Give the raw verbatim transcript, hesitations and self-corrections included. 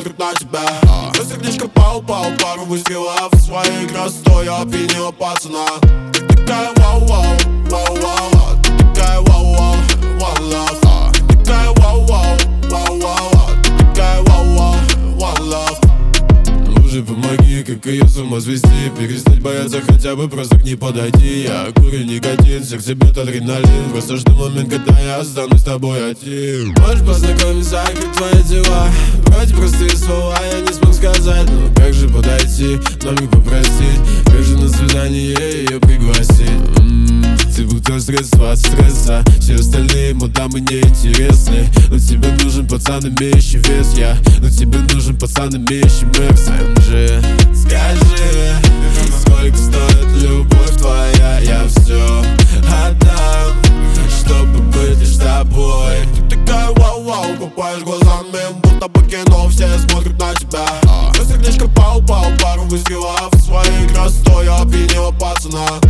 смотрит на тебя. Твое сердечко пау-пау, пару выстрелов своей красотой опьянила пацана. Ты такая вау-вау, вау-вау, ты такая вау-вау, one love. Ты такая вау-вау, вау-вау, ты такая вау-вау, one love. Уже помоги, как ее с ума свести, перестать бояться хотя бы просто к ней подойти. Я курю никотин, сердце бьет адреналин, просто жду момент, когда я останусь с тобой один. Можешь познакомиться, как твои дела? Вроде простые слова я не смог сказать, но как же подойти, номер попросить, как же на свидание ее пригласить? М-м-м, ты будто средство от стресса, все остальные мадамы не интересны, но тебе нужен пацан, имеющий вес. Я, но тебе нужен пацан, имеющий мерс. Скажи, сколько стоит любовь твоя? Я все отдам, чтобы быть лишь тобой. Ты такая вау-вау, купаешь глазами, будто бы кино, все смотрят на тебя. Твое сердечко пау-пау, пару выстрелов своей красотой опьянила пацана.